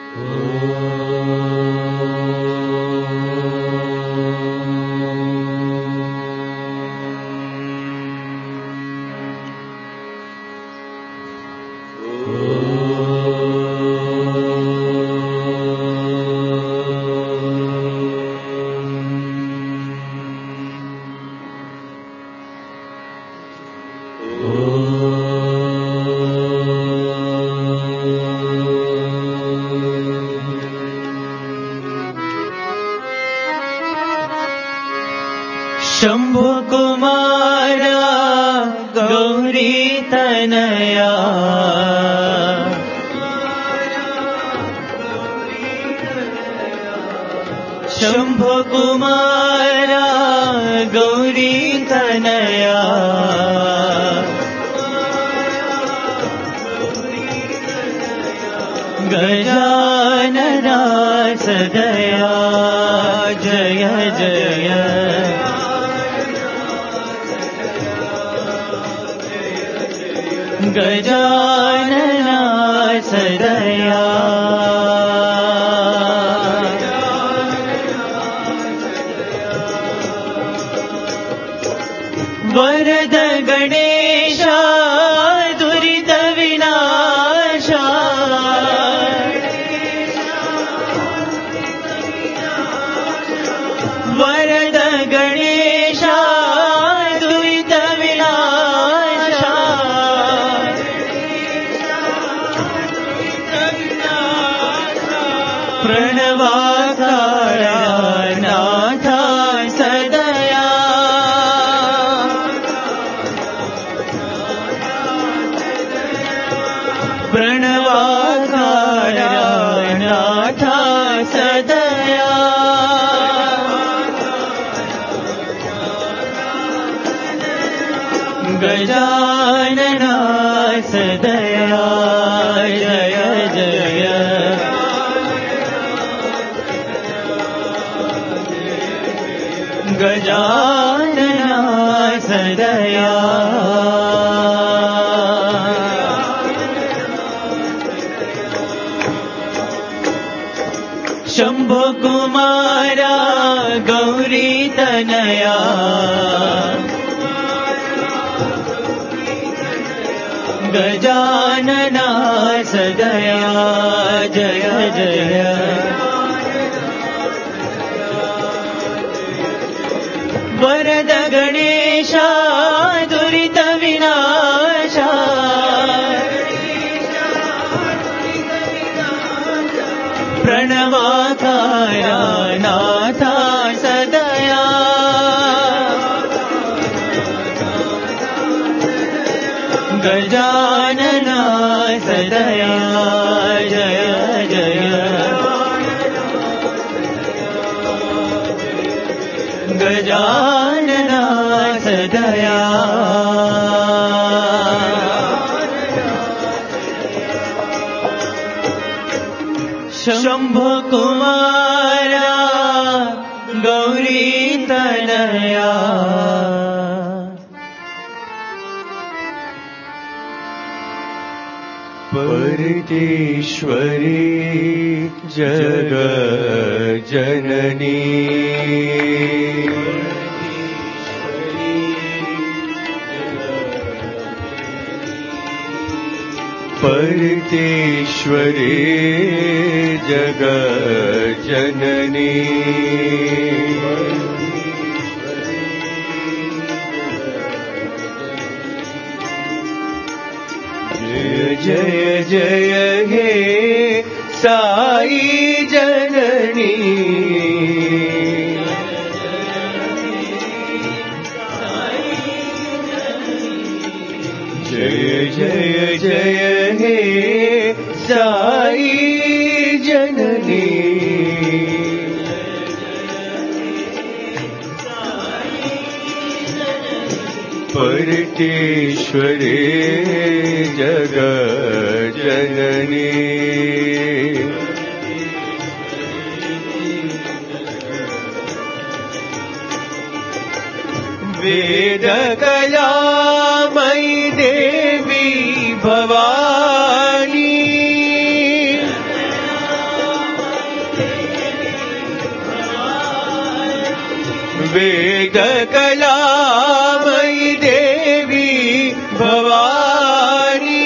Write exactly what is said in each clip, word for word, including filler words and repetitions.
शंभु कुमारा गौरी तनया शंभु कुमारा गौरी तनया गजानना सदया जय जय गजानना सदया वरद गणेशा दुरित विनाशा वरद गणेशा दुरित विनाशा प्रणवाकारा नाथा सदया प्रणवाकारा नाथा सदया गजानना सदया जय जय गजानना सदया शंभु कुमारा गौरी तनया गजानना सदया जय जय वरद गणेशा दुरित विनाशा प्रणवाकारा नाथा सदया गजानना सदया जय जय गजानना सदया शंभु कुमारा गौरी तनया परितेश्वरी जग जननी परितेश्वरी जग जननी जय जय हे साई जननी जय जय जय हे साई जननी परितेश्वरी जग जननी वेद कलामयी देवी भवानी कलामयि देवी भवानी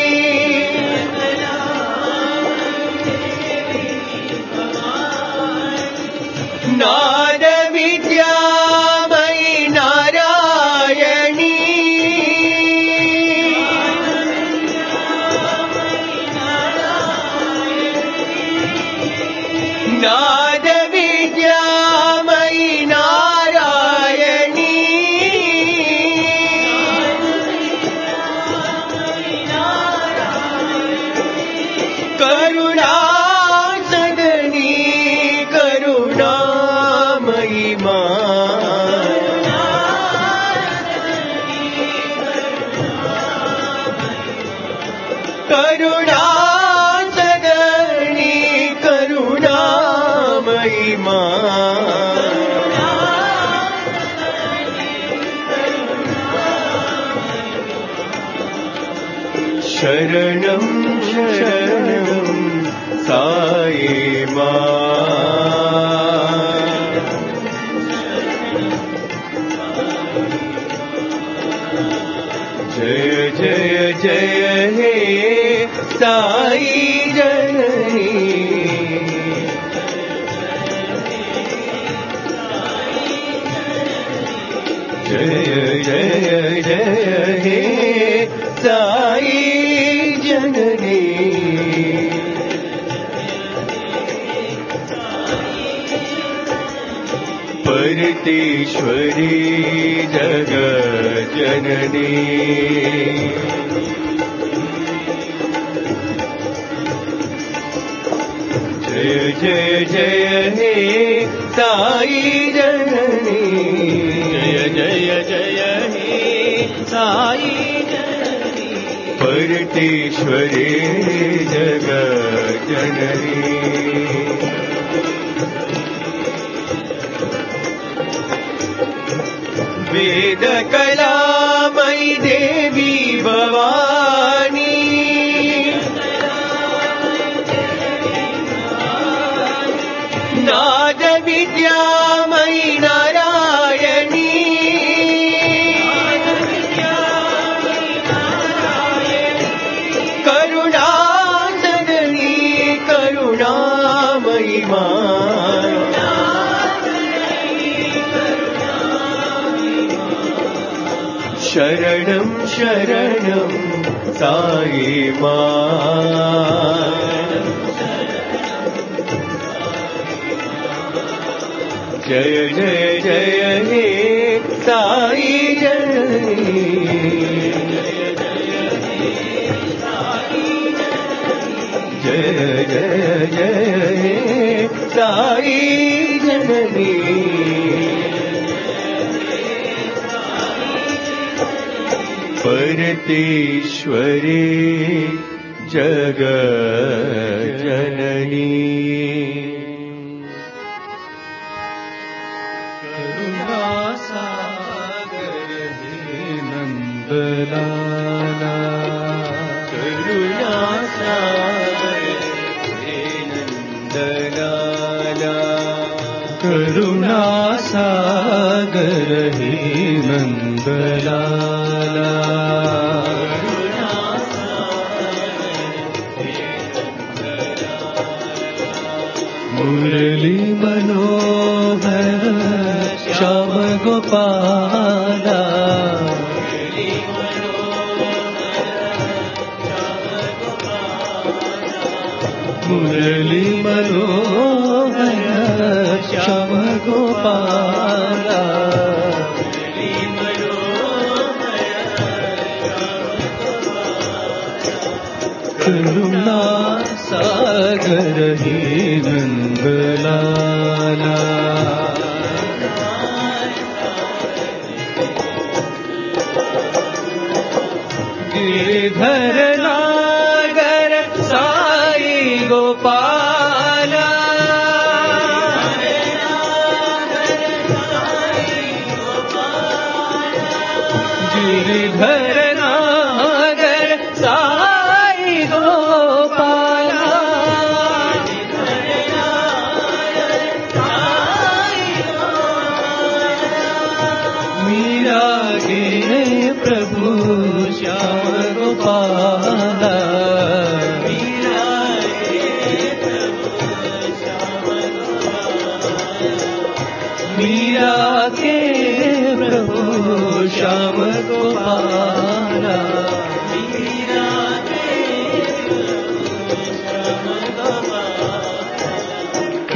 नाद विद्यामयि नारायणी नाद विद्यामयि नारायणी करुणा सदनी करुणामयि करुणा सदनी करुणामयि शरणं शरणं साई जय जय जय हे साई जननी जय जय जय हे साई जननी परतेश्वरी जगत जननी जय जय जय हे साई जननी जय जय जय हे साई जननी परतेश्वरी जगत जननी वेद कलामयि देवी भवानी नाद विद्यामयि नारायणी करुणा सदनी करुणामयि शरणं शरणं साई जय जय जय हे साई जननी जय जय जय हे साई जननी परतेश्वरी जगत जननी करुणासागर हे नंदलाला करुणासागर हे नंदलाला करुणासागर हे नंदलाला मुरली मनोहर श्याम गोपाला मुरली मनोहर श्याम गोपाला करुणा सागर हे नंदलाला गिरिधर नागर साई गोपाला गिरिधर नागर साई गोपाला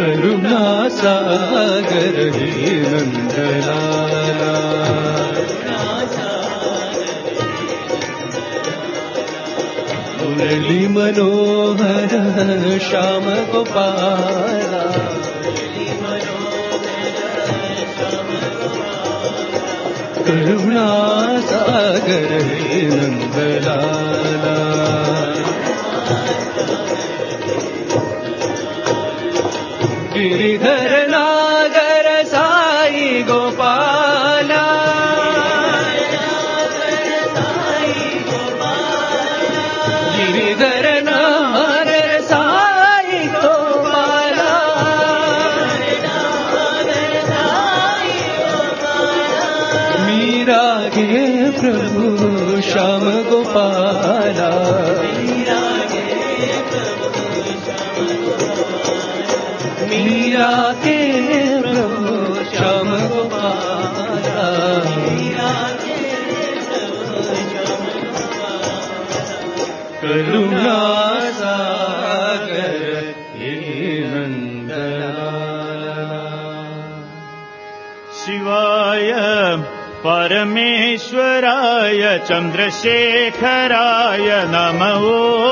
करुणा सागर हे नंदलाला मुरली मनोहर श्याम गोपाला करुणा सागर हे नंदलाला गिरिधर नागर साई गोपाला गिरिधर नागर साई गोपाला मीरा के प्रभु श्याम गोपाला मीरा के प्रभु श्याम गोपाला करुणा सागर हे नंदलाला शिवाय परमेश्वराय चन्द्रशेखराय नमः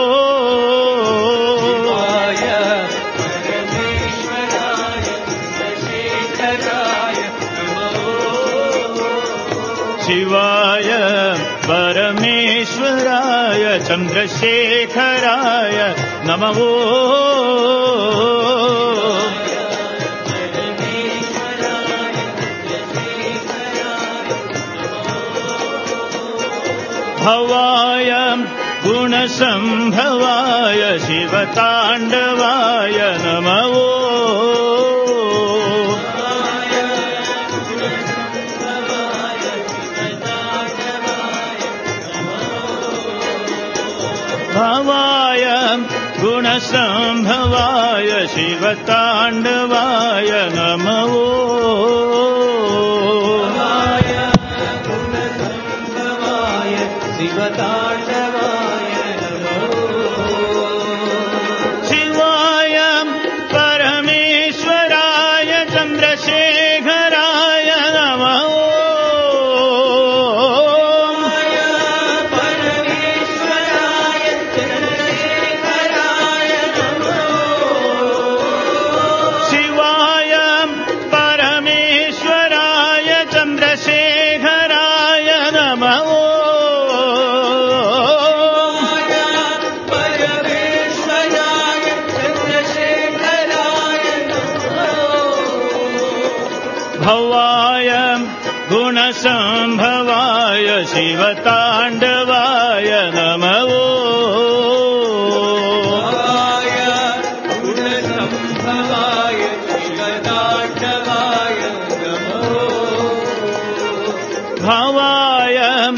शिवाय परमेश्वराय चन्द्रशेखराय नमः भवाय गुणसम्भवाय शिवताण्डवाय नमः भवाय गुणसम्भवाय शिवताण्डवाय नमः शिवताण्डवाय शिवाय परमेश्वराय चन्द्रशेखराय नमः परमेश्वराय चन्द्रशेखराय शिवाय परमेश्वराय चन्द्रशेखराय नमः भवाय गुणसम्भवाय शिवताण्डवाय नमः भवाय गुणसम्भवाय शिवताण्डवाय नमः भवाय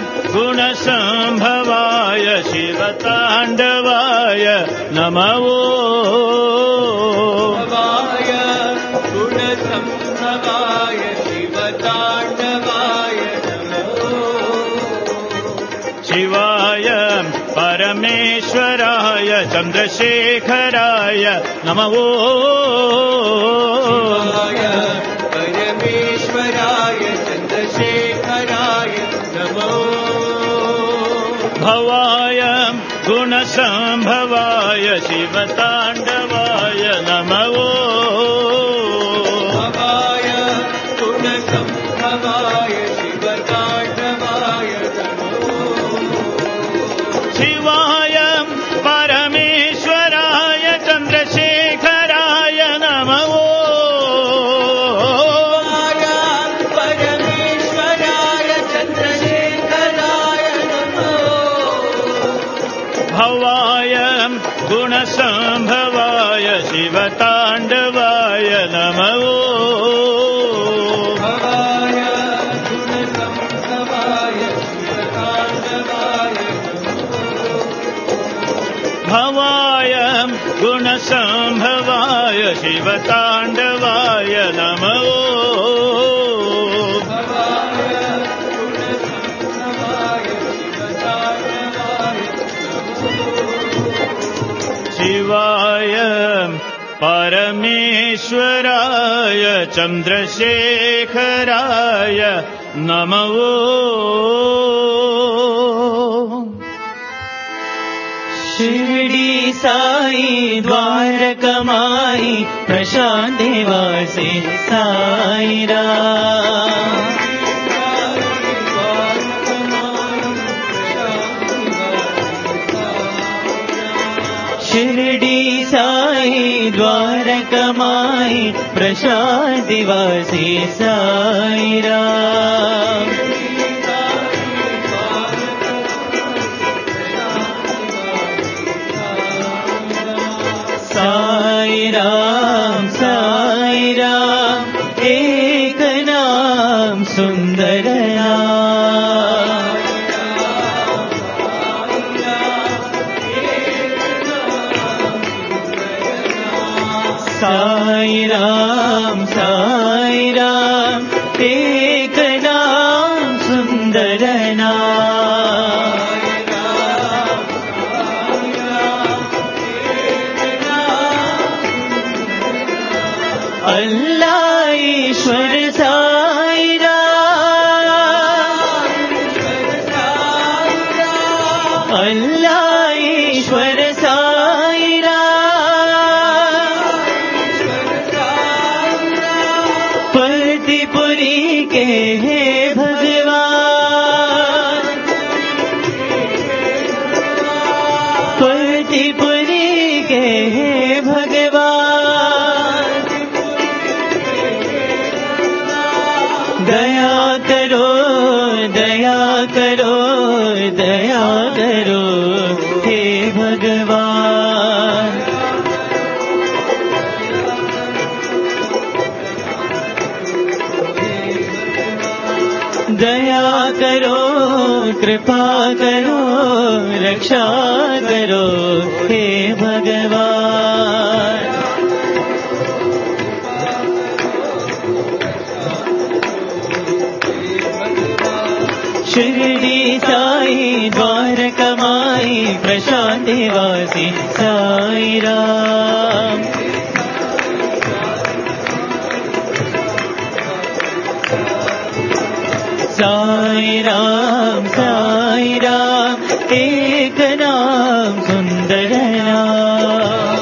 गुणसम्भवाय शिवताण्डवाय नमः भवाय गुणसम्भवाय शिवताण्डवाय शिवाय परमेश्वराय चन्द्रशेखराय नमः शिवाय परमेश्वराय चन्द्रशेखराय नमः भवाय गुणसम्भवाय शिवताण्डवाय नमः भवाय गुणसम्भवाय शिवताण्डवाय शिवाय परमेश्वराय चन्द्रशेखराय नमः परमेश्वराय चन्द्रशेखराय भवाय गुणसम्भवाय शिवताण्डवाय नमः भवाय गुणसम्भवाय शिवताण्डवाय भवाय गुणसम्भवाय शिवताण्डवाय नमः भवाय गुणसम्भवाय शिवताण्डवाय शिवाय परमेश्वराय चन्द्रशेखराय नमः शिरडी साई द्वारकमाई प्रशांत निवासी साई राम शिरडी साई द्वारकमाई प्रशांत निवासी साई राम साई राम साई राम एक नाम सुंदर नाम साई राम साई राम एक नाम सुंदर नाम अल्लाह ईश्वर साई राम अल्लाह ईश्वर साई राम परतिपुरी के हे भगवान परतिपुरी के हे भगवान दया करो दया करो दया करो हे भगवान दया करो कृपा करो रक्षा करो हे भगवान शिरडी साई द्वारकमाई प्रशांत निवासी साई राम साई राम साई राम एक नाम सुंदर नाम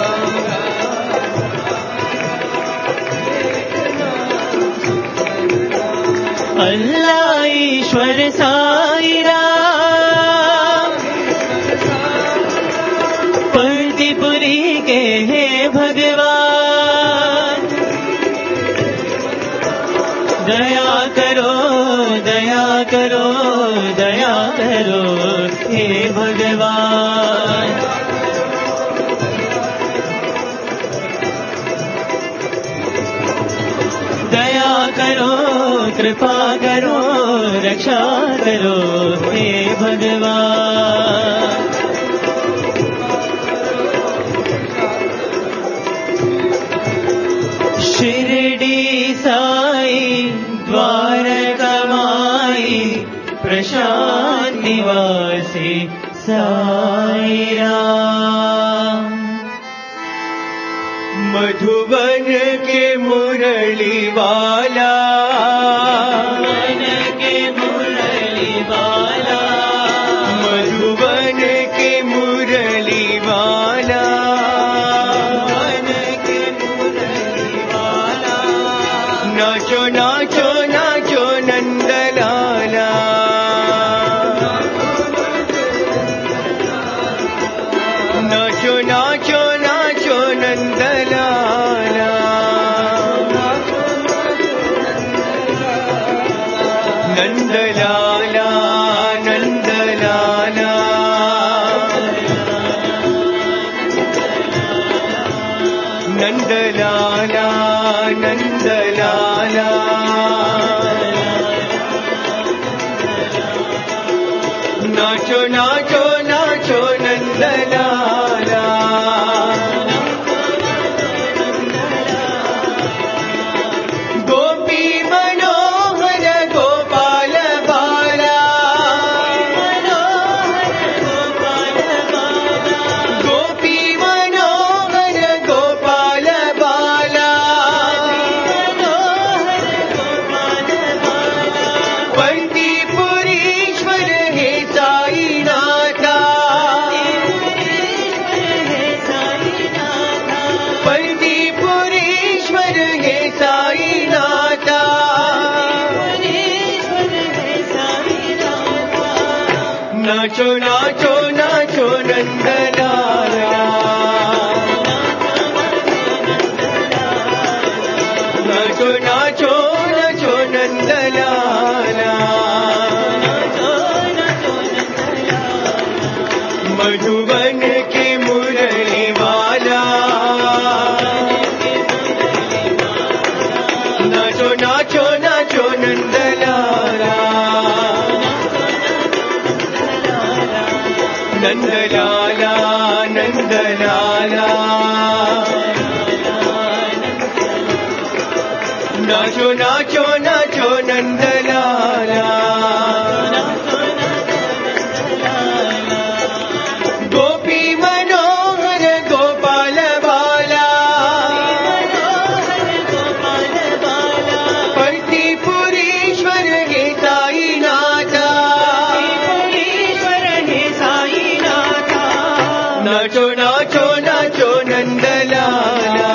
अल्लाह ईश्वर साई राम परतिपुरी के हे भगवान दया करो दया करो दया करो हे भगवान दया करो कृपा करो रक्षा करो हे भगवान शिरडी साई द्वारकमाई प्रशांत निवासी साई राम मधुबन के मुरली वाला मन के मुरली वाला मधुबन के मुरली वाला मन के मुरली वाला नाचो नाचो नाचो नंदलाला नाचो नाचो नाचो नंदलाला नंदलाला नंदलाला नंदलाला नंदलाला नाचो नाचो नाचो नंदलाला गोपी मनोहर गोपाल बाला गोपी मनोहर गोपाल नाचो नाचो नाचो नंदलाला नाचो नाचो नाचो नंदलाला मधुबन के मुरली वाला नाचो नाचो नाचो नंदलाला नंदलाला नंदलाला नाचो नाचो नाचो नंदलाला गोपी मनोहर गोपाल बाला पतिपुरीश्वर हे साईनाथा नाचो नाचो नाचो नंदलाला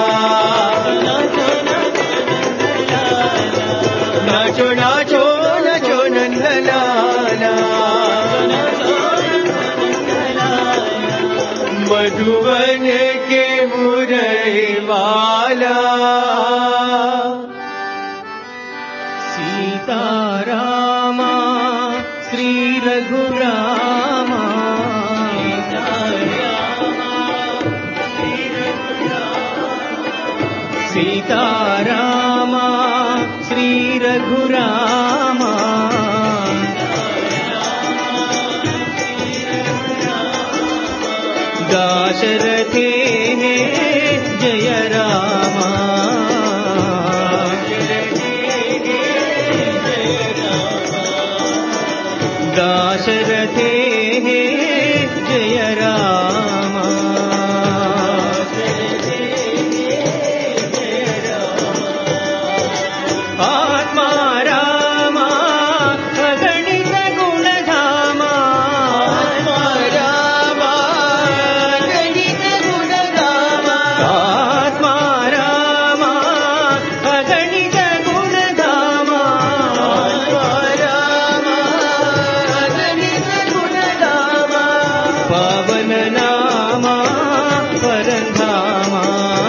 नाचो नाचो नाचो नंदलाला मधुबन के मुरली वाला सीतारामा श्री रघुरामा सीतारामा श्री रघुरामा दाशरथे जय रामा दाशरथे जय रामा आत्मा रामा अगणित गुणधामा आत्मा रामा गणित गुणधामा आत्मा रामा अगणित गुणधामा आत्मा रामा गणित गुणधामा पावन नामा परधामा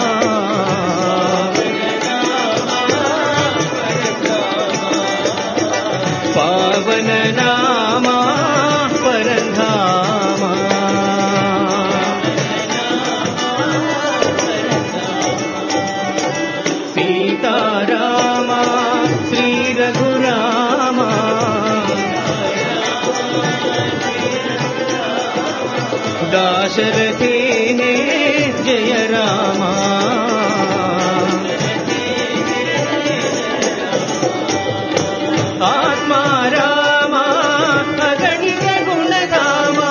पावन नामा परधामा सीतारामा श्री रघुरामा दाशरथे जय रामा आत्मा रामा अगणित गुणधामा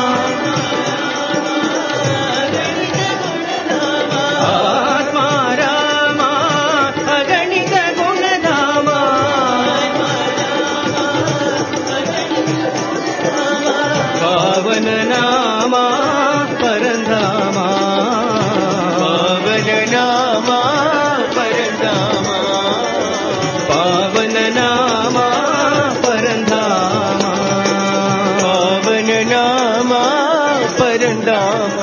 आत्मा रामा अगणित गुणधामा पावन नामा परधामा पावन नामा परधामा पावन नामा परधामा पावन नामा परधामा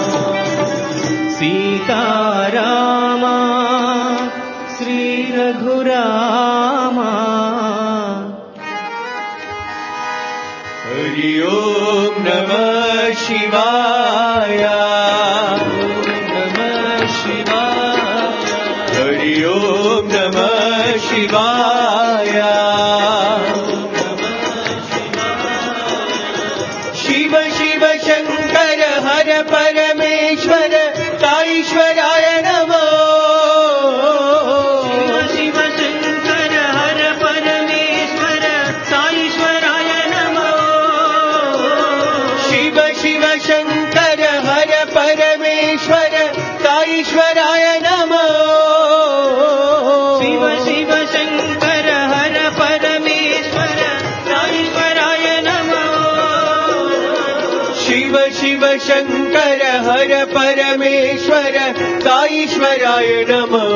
सीतारामा श्री रघुरामा हरि ओम नमः शिवाय नमः शिवाय हरि ओम नमः शिवाय शिव शिव शंकर हर परमेश्वर साईश्वराय नमः शिव शंकर हर परमेश्वर साईश्वराय नमो शिव शिव शंकर हर परमेश्वर साईश्वराय नमः शिव शिव शंकर हर परमेश्वर साईश्वराय नमो शिव शिव शंकर हर परमेश्वर साईश्वराय नमः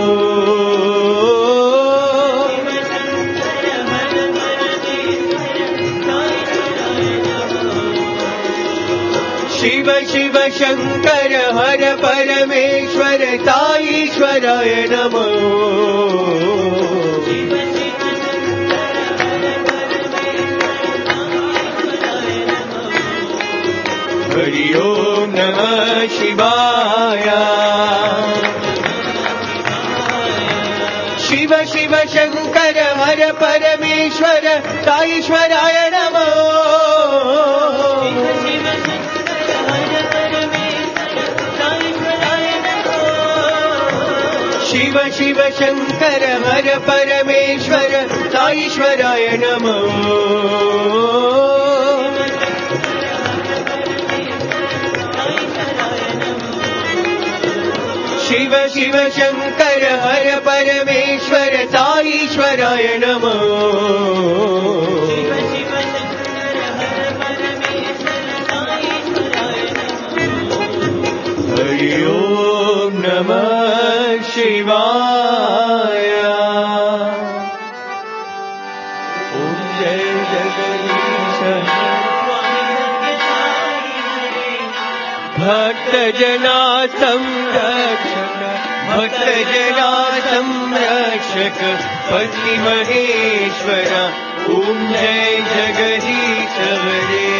शिव शिव शङ्कर हर परमेश्वर साईश्वराय नमो हरि ओम नमः शिवाय शिव शिव शङ्कर हर परमेश्वर साईश्वराय नमो शिव शिव शङ्कर हर परमेश्वर साईश्वराय नमो शिव शिव शङ्कर हर परमेश्वर साईश्वराय नमो हरि ओम नमः शिवाय ओम जय जगदीश भक्त जना संरक्षक भक्त जना संरक्षक पति महेश्वर ओम जय जगदीश हरे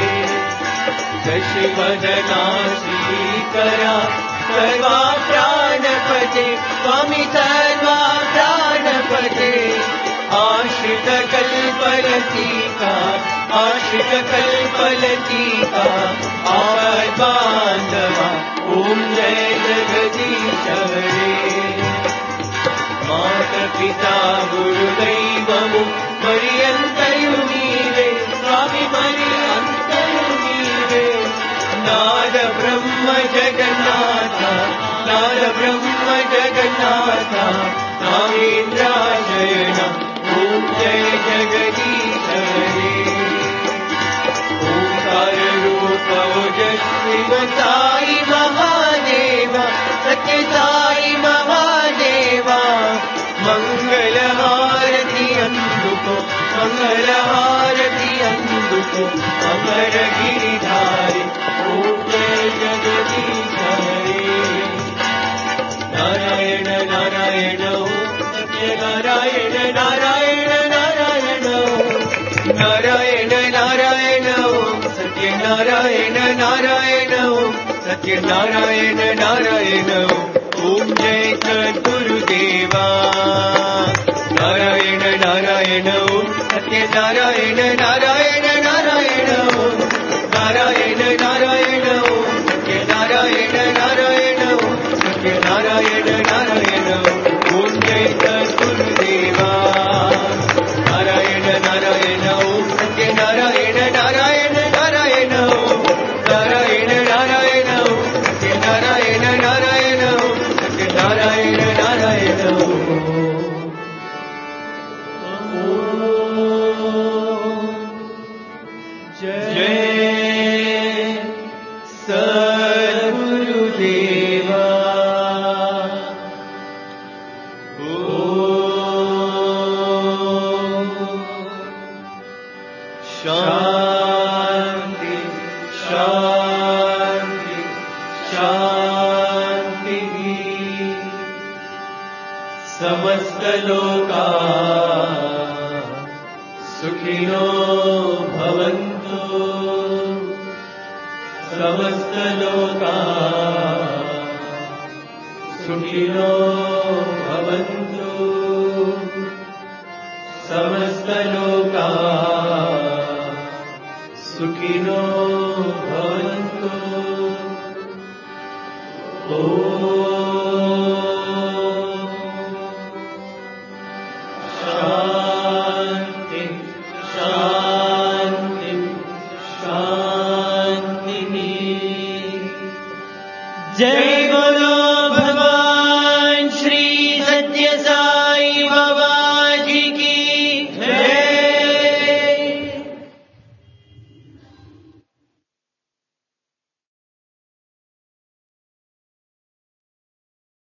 दशवदना श्रीकरा सर्वा प्राणपते स्वामी सर्वा प्राणपते आश्रित कल्पलतिका आश्रित कल्पलतिका आवर बांधवा ओम जय जगदीश हरे माता पिता गुरुदैवमु मरियन्तयु नीवे स्वामी मरियन्तयु नीवे नाद ब्रह्म जगन्नाथ नाद ब्रह्म जगन्नाथ नागेन्द्राशयन ओम जय जगदीश हरे ओंकार रूप ओजस्वी साई महादेव सत्य साई महादेवा मंगल हारति अंदुको मंगल हारति अंदुको अमर गिरिधारी ओम जय जगदीश हरे नारायण नारायण सत्य नारायण नारायण नारायण नारायण नारायण सत्य नारायण नारायण सत्य नारायण नारायण ओम जय सद्गुरुदेवा नारायण नारायण सत्य नारायण नारायण नारायण नारायण नारायण सत्य नारायण नारायण सत्य नारायण नारायण ओम जय सद्गुरुदेवा नारायण नारायण सत्य नारायण नारायण नारायण नारायण नारायण सत्य नारायण नारायण सत्य नारायण नारायण जय सद्गुरुदेवा शांति शांति शांति समस्त लोका सुखिनो भवन्तु समस्त लोका सुखिनो भवन्तु समस्त लोका सुखिनो